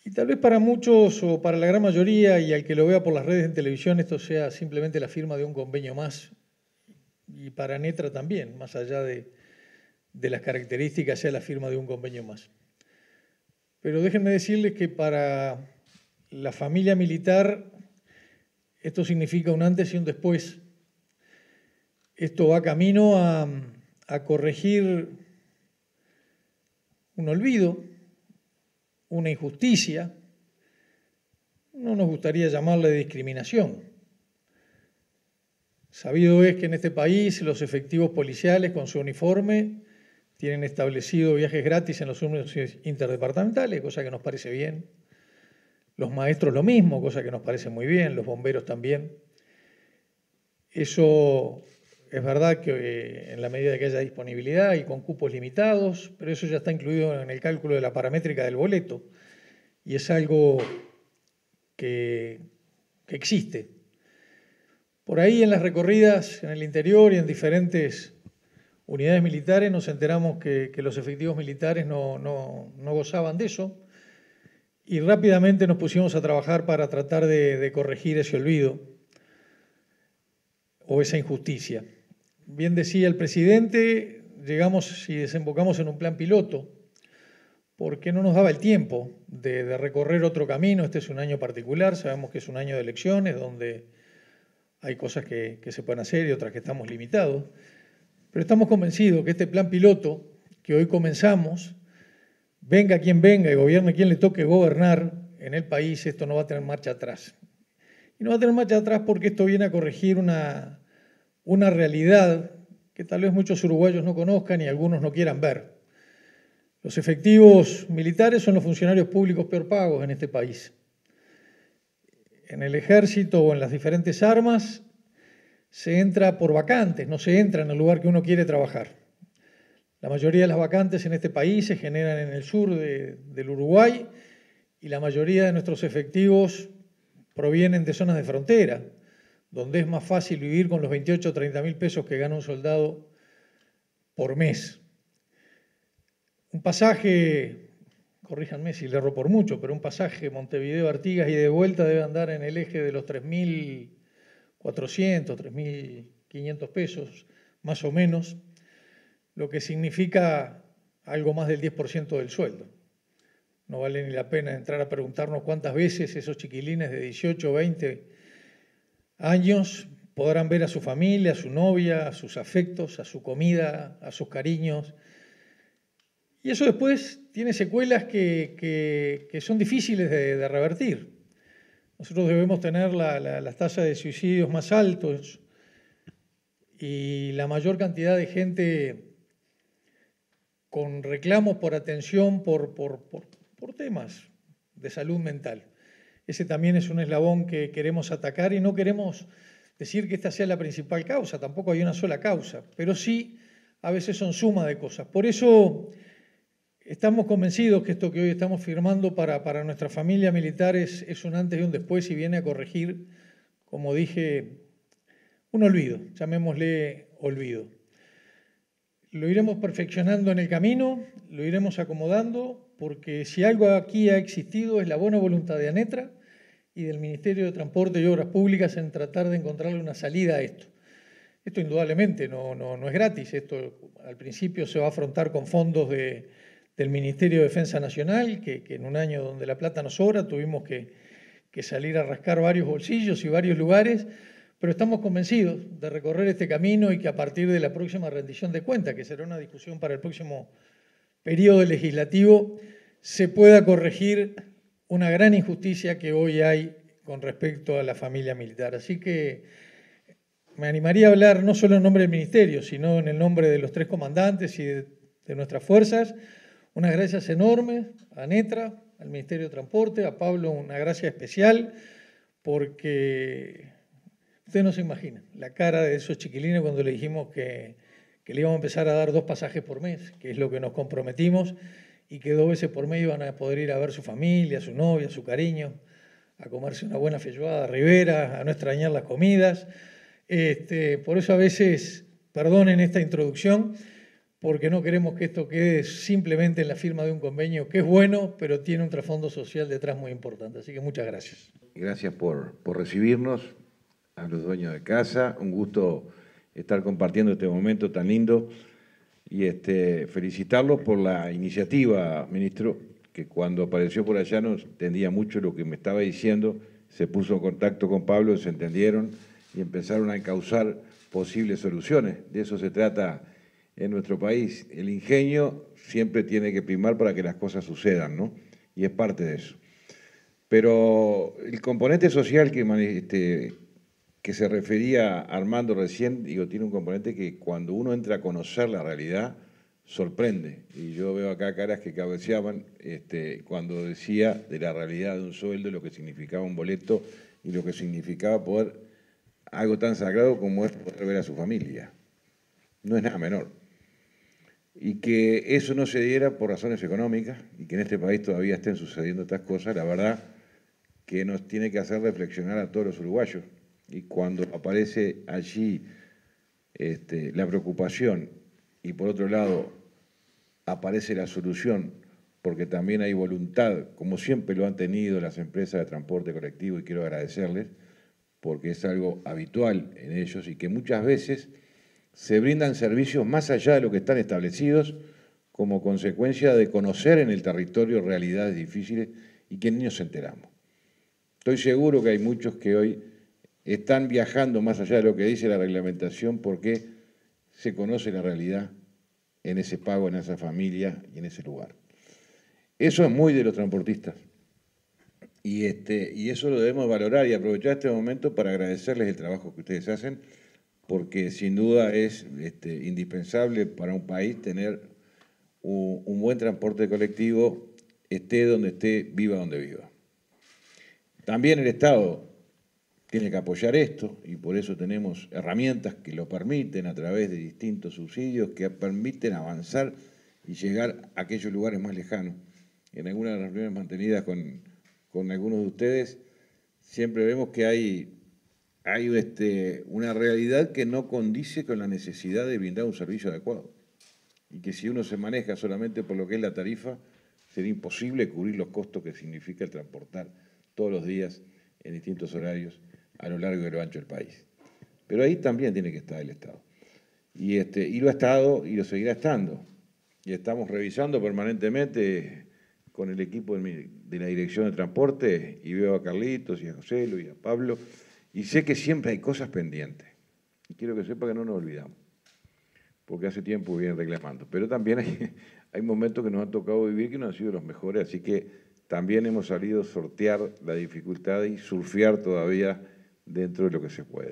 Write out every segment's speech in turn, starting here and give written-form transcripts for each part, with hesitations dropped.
Y tal vez para muchos o para la gran mayoría y al que lo vea por las redes de televisión esto sea simplemente la firma de un convenio más, y para Netra también, más allá de las características, sea la firma de un convenio más. Pero déjenme decirles que para la familia militar esto significa un antes y un después. Esto va camino a corregir un olvido, una injusticia, no nos gustaría llamarle discriminación. Sabido es que en este país los efectivos policiales con su uniforme tienen establecido viajes gratis en los ómnibus interdepartamentales, cosa que nos parece bien. Los maestros lo mismo, cosa que nos parece muy bien, los bomberos también. Eso es verdad que en la medida que haya disponibilidad y con cupos limitados, pero eso ya está incluido en el cálculo de la paramétrica del boleto y es algo que existe. Por ahí en las recorridas en el interior y en diferentes unidades militares nos enteramos que los efectivos militares no gozaban de eso y rápidamente nos pusimos a trabajar para tratar de corregir ese olvido o esa injusticia. Bien decía el presidente, llegamos y desembocamos en un plan piloto porque no nos daba el tiempo de recorrer otro camino. Este es un año particular, sabemos que es un año de elecciones donde hay cosas que se pueden hacer y otras que estamos limitados, pero estamos convencidos que este plan piloto que hoy comenzamos, venga quien venga y gobierne quien le toque gobernar en el país, esto no va a tener marcha atrás. Y no va a tener marcha atrás porque esto viene a corregir una realidad que tal vez muchos uruguayos no conozcan y algunos no quieran ver. Los efectivos militares son los funcionarios públicos peor pagos en este país. En el ejército o en las diferentes armas se entra por vacantes, no se entra en el lugar que uno quiere trabajar. La mayoría de las vacantes en este país se generan en el sur del Uruguay y la mayoría de nuestros efectivos provienen de zonas de frontera, donde es más fácil vivir con los 28 o 30 mil pesos que gana un soldado por mes. Un pasaje, corríjanme si le erro por mucho, pero un pasaje Montevideo-Artigas y de vuelta debe andar en el eje de los 3.400, 3.500 pesos, más o menos, lo que significa algo más del 10% del sueldo. No vale ni la pena entrar a preguntarnos cuántas veces esos chiquilines de 18 o 20 años podrán ver a su familia, a su novia, a sus afectos, a su comida, a sus cariños. Y eso después tiene secuelas que son difíciles de revertir. Nosotros debemos tener las tasas de suicidios más altos y la mayor cantidad de gente con reclamos por atención por temas de salud mental. Ese también es un eslabón que queremos atacar y no queremos decir que esta sea la principal causa, tampoco hay una sola causa, pero sí a veces son suma de cosas. Por eso estamos convencidos que esto que hoy estamos firmando para nuestra familia militar es un antes y un después y viene a corregir, como dije, un olvido, llamémosle olvido. Lo iremos perfeccionando en el camino, lo iremos acomodando, porque si algo aquí ha existido es la buena voluntad de ANETRA y del Ministerio de Transporte y Obras Públicas en tratar de encontrarle una salida a esto. Esto indudablemente no es gratis, esto al principio se va a afrontar con fondos del Ministerio de Defensa Nacional, que en un año donde la plata nos sobra tuvimos que salir a rascar varios bolsillos y varios lugares, pero estamos convencidos de recorrer este camino y que a partir de la próxima rendición de cuentas, que será una discusión para el próximo periodo legislativo, se pueda corregir una gran injusticia que hoy hay con respecto a la familia militar. Así que me animaría a hablar no solo en nombre del Ministerio, sino en el nombre de los 3 comandantes y de nuestras fuerzas. Unas gracias enormes a ANETRA, al Ministerio de Transporte, a Pablo una gracia especial, porque ustedes no se imaginan la cara de esos chiquilines cuando le dijimos que le íbamos a empezar a dar 2 pasajes por mes, que es lo que nos comprometimos, y que 2 veces por mes iban a poder ir a ver su familia, su novia, su cariño, a comerse una buena feijoada ribera, a no extrañar las comidas. Por eso a veces, perdonen esta introducción, porque no queremos que esto quede simplemente en la firma de un convenio, que es bueno, pero tiene un trasfondo social detrás muy importante. Así que muchas gracias. Gracias por recibirnos, a los dueños de casa. Un gusto estar compartiendo este momento tan lindo y felicitarlos por la iniciativa, ministro, que cuando apareció por allá no entendía mucho lo que me estaba diciendo, se puso en contacto con Pablo, se entendieron y empezaron a encauzar posibles soluciones. De eso se trata en nuestro país. El ingenio siempre tiene que primar para que las cosas sucedan, ¿no? Y es parte de eso. Pero el componente social que se refería Armando recién, digo, tiene un componente que cuando uno entra a conocer la realidad, sorprende. Y yo veo acá caras que cabeceaban cuando decía de la realidad de un sueldo, lo que significaba un boleto y lo que significaba poder, algo tan sagrado como es poder ver a su familia. No es nada menor. Y que eso no se diera por razones económicas y que en este país todavía estén sucediendo estas cosas, la verdad que nos tiene que hacer reflexionar a todos los uruguayos. Y cuando aparece allí la preocupación y por otro lado aparece la solución, porque también hay voluntad, como siempre lo han tenido las empresas de transporte colectivo, y quiero agradecerles, porque es algo habitual en ellos y que muchas veces se brindan servicios más allá de lo que están establecidos como consecuencia de conocer en el territorio realidades difíciles y que ni nos enteramos. Estoy seguro que hay muchos que hoy están viajando más allá de lo que dice la reglamentación porque se conoce la realidad en ese pago, en esa familia y en ese lugar. Eso es muy de los transportistas y eso lo debemos valorar y aprovechar este momento para agradecerles el trabajo que ustedes hacen porque sin duda es indispensable para un país tener un buen transporte colectivo, esté donde esté, viva donde viva. También el Estado tiene que apoyar esto y por eso tenemos herramientas que lo permiten a través de distintos subsidios que permiten avanzar y llegar a aquellos lugares más lejanos. En algunas de las reuniones mantenidas con algunos de ustedes, siempre vemos que hay una realidad que no condice con la necesidad de brindar un servicio adecuado y que si uno se maneja solamente por lo que es la tarifa, sería imposible cubrir los costos que significa el transportar todos los días en distintos horarios a lo largo y lo ancho del país. Pero ahí también tiene que estar el Estado. Y lo ha estado y lo seguirá estando. Y estamos revisando permanentemente con el equipo de la Dirección de Transporte, y veo a Carlitos y a José Luis y a Pablo, y sé que siempre hay cosas pendientes. Y quiero que sepa que no nos olvidamos, porque hace tiempo vienen reclamando. Pero también hay momentos que nos han tocado vivir que no han sido los mejores, así que también hemos salido a sortear la dificultad y surfear todavía dentro de lo que se puede.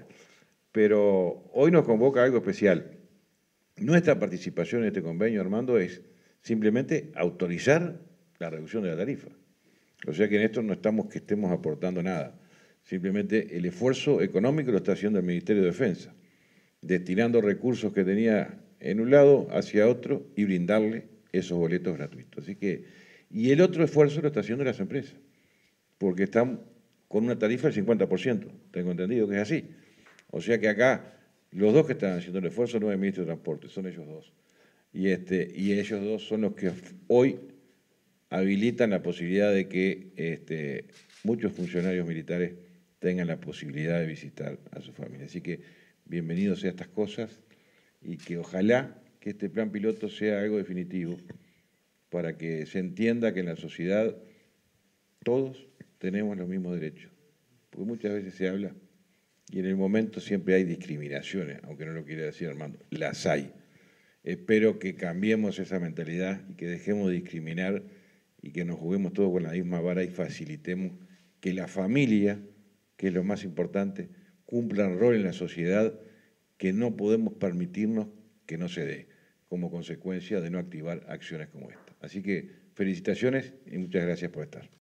Pero hoy nos convoca algo especial. Nuestra participación en este convenio, Armando, es simplemente autorizar la reducción de la tarifa. O sea que en esto no estamos que estemos aportando nada. Simplemente el esfuerzo económico lo está haciendo el Ministerio de Defensa, destinando recursos que tenía en un lado hacia otro y brindarle esos boletos gratuitos. Así que, y el otro esfuerzo lo está haciendo las empresas, porque están con una tarifa del 50%, tengo entendido que es así. O sea que acá los dos que están haciendo el esfuerzo no es el ministro de Transporte, son ellos dos. Y ellos dos son los que hoy habilitan la posibilidad de que muchos funcionarios militares tengan la posibilidad de visitar a su familia. Así que bienvenidos a estas cosas y que ojalá que este plan piloto sea algo definitivo para que se entienda que en la sociedad todos tenemos los mismos derechos. Porque muchas veces se habla y en el momento siempre hay discriminaciones, aunque no lo quiera decir Armando, las hay. Espero que cambiemos esa mentalidad y que dejemos de discriminar y que nos juguemos todos con la misma vara y facilitemos que la familia, que es lo más importante, cumpla un rol en la sociedad que no podemos permitirnos que no se dé como consecuencia de no activar acciones como esta. Así que felicitaciones y muchas gracias por estar.